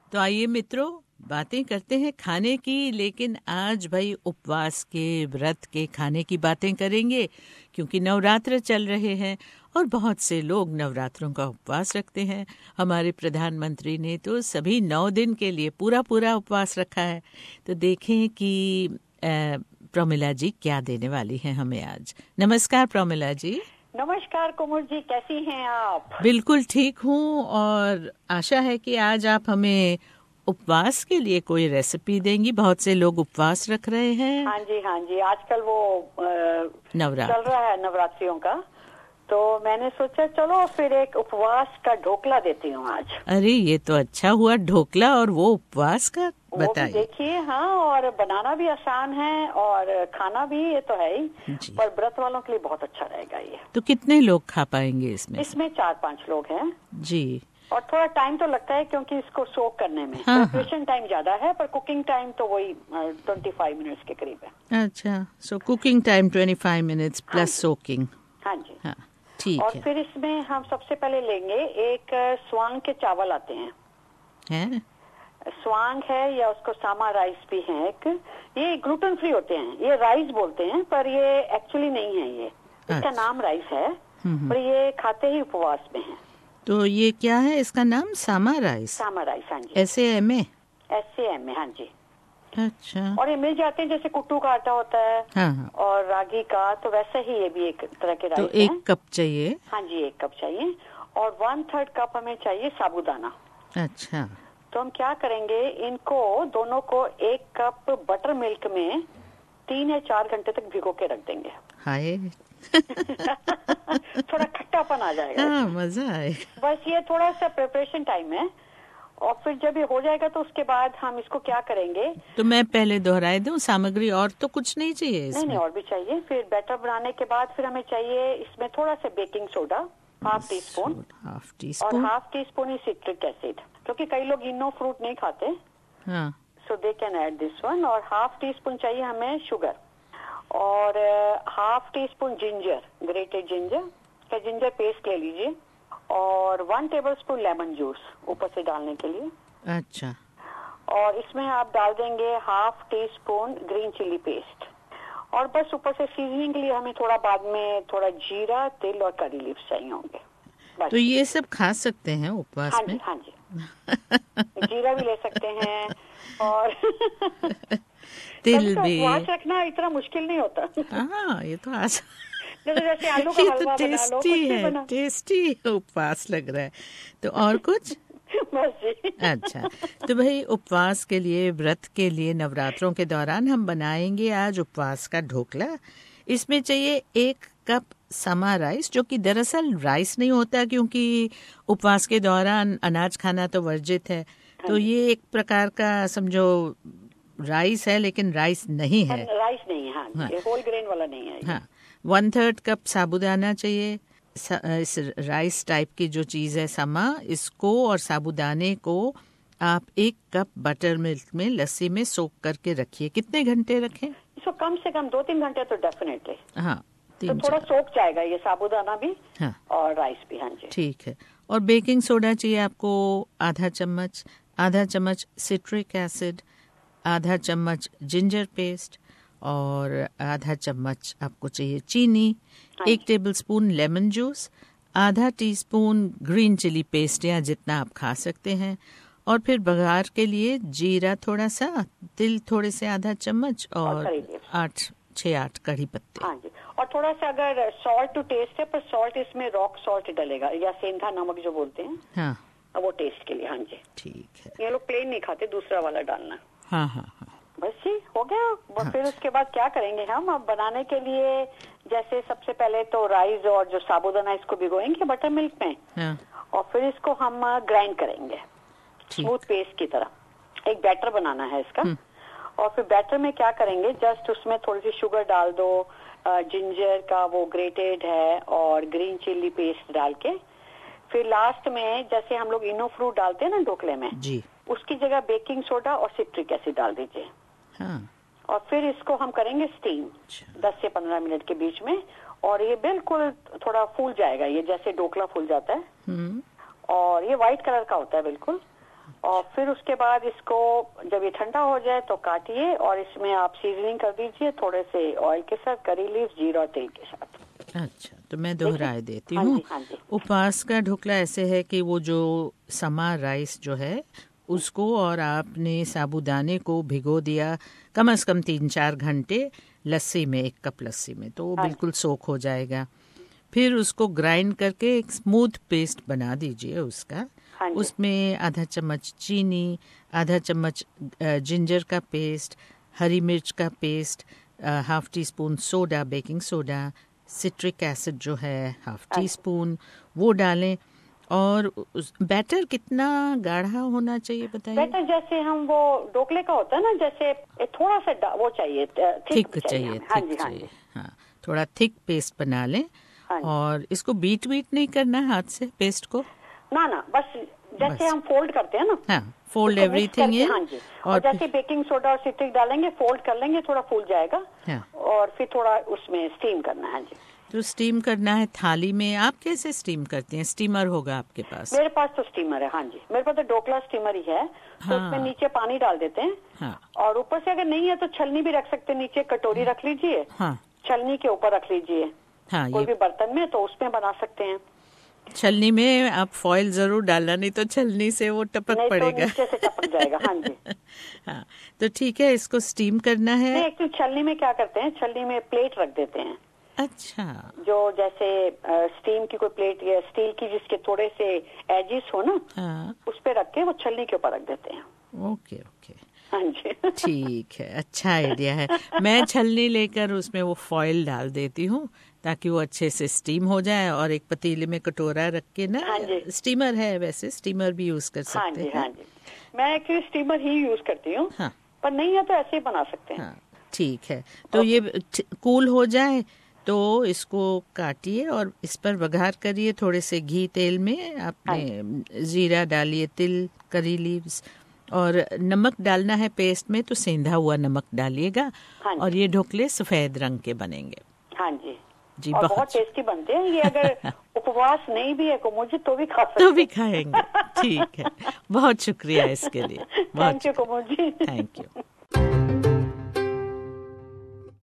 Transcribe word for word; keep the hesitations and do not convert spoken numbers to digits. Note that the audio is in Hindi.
तो आइए मित्रों, बातें करते हैं खाने की, लेकिन आज भाई उपवास के, व्रत के खाने की बातें करेंगे, क्योंकि नवरात्र चल रहे हैं और बहुत से लोग नवरात्रों का उपवास रखते हैं। हमारे प्रधानमंत्री ने तो सभी नौ दिन के लिए पूरा पूरा उपवास रखा है। तो देखें कि प्रमिला जी क्या देने वाली हैं हमें आज। नमस्कार प्रमिला जी। नमस्कार कुमुर जी, कैसी हैं आप? बिल्कुल ठीक हूँ, और आशा है कि आज आप हमें उपवास के लिए कोई रेसिपी देंगी। बहुत से लोग उपवास रख रहे हैं। हाँ जी हाँ जी, आजकल वो नवरात्र चल रहा है नवरात्रियों का, तो मैंने सोचा चलो फिर एक उपवास का ढोकला देती हूँ आज। अरे ये तो अच्छा हुआ, ढोकला और वो उपवास का बताइए। देखिए, हाँ, और बनाना भी आसान है और खाना भी, ये तो है ही, पर व्रत वालों के लिए बहुत अच्छा रहेगा ये। तो कितने लोग खा पाएंगे इसमें? इसमें चार पांच लोग हैं जी। और थोड़ा टाइम तो लगता है क्योंकि इसको सोक करने में प्रिपरेशन टाइम ज्यादा है, पर कुकिंग टाइम तो वही ट्वेंटी फाइव मिनट्स के करीब है। अच्छा, so cooking time twenty five minutes plus soaking. हाँ जी, हाँ ठीक और है। फिर इसमें हम सबसे पहले लेंगे एक स्वांग के चावल आते हैं, है? स्वांग है या उसको सामा राइस भी है एक। ये ग्लूटेन फ्री होते हैं, ये राइस बोलते हैं पर ये एक्चुअली नहीं है, ये इसका नाम राइस है, पर ये खाते ही उपवास में है। तो ये क्या है इसका नाम? सामा राइस। सामा राइस, हाँ जी। S A M A? S A M A, हाँ जी। अच्छा। और ये मिल जाते हैं, जैसे कुट्टू का आटा होता है। हाँ हाँ। और रागी का, तो वैसे ही ये भी एक तरह के राइस तो एक है। कप चाहिए? हाँ जी, एक कप चाहिए। और वन थर्ड कप हमें चाहिए साबूदाना। अच्छा। तो हम क्या करेंगे, इनको दोनों को एक कप बटर मिल्क में तीन या चार घंटे तक भिगो के रख देंगे। हाय थोड़ा खट्टापन आ जाएगा। हाँ, मजा आएगा। बस ये थोड़ा सा प्रिपरेशन टाइम है, और फिर जब ये हो जाएगा तो उसके बाद हम इसको क्या करेंगे। तो मैं पहले दोहराई दूं सामग्री, और तो कुछ नहीं चाहिए इसमें? नहीं नहीं, और भी चाहिए। फिर बैटर बनाने के बाद फिर हमें चाहिए इसमें थोड़ा सा baking soda, half teaspoon, half teaspoon, और हाफ टी स्पून ही सिट्रिक एसिड, क्योंकि कई लोग इनो फ्रूट नहीं खाते, हाँ, so they can add this one. और हाफ टी स्पून चाहिए हमें शुगर, और half teaspoon ginger, grated ginger का जिंजर पेस्ट ले लीजिए, और one tablespoon lemon juice ऊपर से डालने के लिए। अच्छा। और इसमें आप डाल देंगे half teaspoon green chilli paste, और बस ऊपर से सीजनिंग के लिए हमें थोड़ा बाद में थोड़ा जीरा, तिल और करी लीव्स चाहिए होंगे। तो ये सब खा सकते हैं उपवास हाँ में? जी, हाँ जी। जीरा भी ले सकते हैं, और तिल भी। उपवास रखना इतना मुश्किल नहीं होता। हाँ, ये तो आसान। जैसे जैसे आलू का हलवा बना लो, कुछ भी बना। टेस्टी उपवास लग रहा है। तो और कुछ? बस जी। अच्छा, तो भाई उपवास के लिए, व्रत के लिए, नवरात्रों के दौरान हम बनाएंगे आज उपवास का ढोकला। इसमें चाहिए एक कप समा राइस, जो कि दरअसल राइस नहीं होता, क्योंकि उपवास के दौरान अनाज खाना तो वर्जित है। तो ये एक प्रकार का समझो राइस है, लेकिन राइस नहीं है। राइस नहीं है, हाँ, हाँ। होल ग्रेन वाला नहीं है। हाँ, वन थर्ड कप साबूदाना चाहिए। इस राइस टाइप की जो चीज़ है समा, इसको और साबूदाने को आप एक कप बटर मिल्क में, लस्सी में सोक करके रखिए। कितने घंटे रखें इसको? कम से कम दो तीन घंटे तो डेफिनेटली। हाँ, तो थोड़ा सोक जाएगा ये साबूदाना भी, हाँ, और राइस भी। हाँ जी, ठीक है। और बेकिंग सोडा चाहिए आपको आधा चम्मच, आधा चम्मच सिट्रिक एसिड, आधा चम्मच जिंजर पेस्ट, और आधा चम्मच आपको चाहिए चीनी, एक टेबलस्पून लेमन जूस, आधा टीस्पून ग्रीन चिली पेस्ट या जितना आप खा सकते हैं, और फिर बघार के लिए जीरा थोड़ा सा, तिल थोड़े से आधा चम्मच, और आठ छः आठ कड़ी पत्ते। हाँ जी, और थोड़ा सा अगर सॉल्ट टू टेस्ट है, पर सॉल्ट इसमें रॉक सॉल्ट डलेगा, या सेंधा नमक जो बोलते हैं, हाँ, वो टेस्ट के लिए। हाँ जी, ठीक है। ये लोग प्लेन नहीं खाते, दूसरा वाला डालना। हाँ हाँ हाँ, बस जी, हो गया। हाँ। फिर उसके बाद क्या करेंगे हम? अब बनाने के लिए जैसे सबसे पहले तो राइस और जो साबूदाना, इसको भिगोएंगे बटर मिल्क में, हाँ। और फिर इसको हम ग्राइंड करेंगे स्मूथ पेस्ट की तरह। एक बैटर बनाना है इसका, और फिर बैटर में क्या करेंगे, जस्ट उसमें थोड़ी सी शुगर डाल दो, जिंजर का वो ग्रेटेड है, और ग्रीन चिली पेस्ट डाल के, फिर लास्ट में जैसे हम लोग इनो फ्रूट डालते हैं ना ढोकले में जी, उसकी जगह बेकिंग सोडा और सिट्रिक एसिड डाल दीजिए। हाँ। और फिर इसको हम करेंगे स्टीम दस से पंद्रह मिनट के बीच में, और ये बिल्कुल थोड़ा फूल जाएगा, ये जैसे ढोकला फूल जाता है, और ये व्हाइट कलर का होता है बिल्कुल। और फिर उसके बाद इसको जब ये ठंडा हो जाए तो काटिए और इसमें आप सीजनिंग कर दीजिए थोड़े से ऑयल के साथ, करी लीव्स, जीरा और तेल के साथ। अच्छा, तो मैं दोहराए देती हूँ। उपवास का ढोकला ऐसे है कि वो जो समा राइस जो है उसको और आपने साबूदाने को भिगो दिया कम से कम तीन चार घंटे लस्सी में, एक कप लस्सी में, तो वो बिल्कुल सोख हो जाएगा। फिर उसको ग्राइंड करके एक स्मूथ पेस्ट बना दीजिए उसका। उसमें आधा चम्मच चीनी, आधा चम्मच जिंजर का पेस्ट, हरी मिर्च का paste, half teaspoon soda, baking soda, citric acid जो है हाफ टी स्पून, वो डालें। और बैटर कितना गाढ़ा होना चाहिए बताइए? बैटर जैसे हम वो ढोकले का होता है ना, जैसे थोड़ा सा वो चाहिए, थिक चाहिए, हाँ जी, थिक चाहिए, हाँ, थोड़ा थिक पेस्ट बना लें। और इसको बीट बीट नहीं करना है हाथ से पेस्ट को? ना ना, बस जैसे हम फोल्ड करते हैं ना, हाँ, फोल्ड एवरीथिंग इन। हाँ जी, और जैसे बेकिंग सोडा और सिट्रिक डालेंगे, फोल्ड कर लेंगे, थोड़ा फूल जाएगा। हाँ। और फिर थोड़ा उसमें स्टीम करना है जी। तो स्टीम करना है थाली में। आप कैसे स्टीम करती हैं? स्टीमर होगा आपके पास? मेरे पास तो स्टीमर है, हाँ जी, मेरे पास तो ढोकला स्टीमर ही है। हाँ। तो उसमें नीचे पानी डाल देते हैं। हाँ। और ऊपर से अगर नहीं है तो छलनी भी रख सकते हैं, नीचे कटोरी रख लीजिए। हाँ। छलनी के ऊपर रख लीजिए। हाँ, कोई भी बर्तन में, तो उसमें बना सकते हैं। छलनी में आप फॉइल जरूर डालना, नहीं तो छलनी से वो टपक पड़ेगा, तो नीचे से टपक जाएगा। हाँ जी। हाँ, तो ठीक है, इसको स्टीम करना है। नहीं, एक्चुअली छलनी में क्या करते हैं, छलनी में प्लेट रख देते हैं। अच्छा। जो जैसे स्टीम की कोई प्लेट या स्टील की जिसके थोड़े से एजिस हो ना, हाँ, उस पे रख के वो छलनी के ऊपर रख देते हैं। ओके ओके, हाँ जी। ठीक है, अच्छा आइडिया है। मैं छलनी लेकर उसमें वो फॉइल डाल देती हूँ ताकि वो अच्छे से स्टीम हो जाए। और एक पतीले में कटोरा रख के ना, हाँ जी, स्टीमर है, वैसे स्टीमर भी यूज कर सकते हैं। हाँ जी, हाँ जी, मैं एक्चुअली स्टीमर ही यूज करती हूँ। हाँ। पर नहीं है तो ऐसे ही बना सकते हैं। हाँ, ठीक है। तो ये कूल हो जाए तो इसको काटिए और इस पर वघार करिए थोड़े से घी तेल में। आपने जीरा डालिए, तिल, करी लीव्स, और नमक डालना है पेस्ट में तो सेंधा हुआ नमक डालिएगा। हाँ, और ये ढोकले सफेद रंग के बनेंगे। हाँ जी जी, और बहुत, बहुत टेस्टी बनते हैं ये। अगर उपवास नहीं भी है को मुझे तो भी खा सकते, तो भी खाएंगे। ठीक है, बहुत शुक्रिया इसके लिए। Thank you Kumud ji, thank you.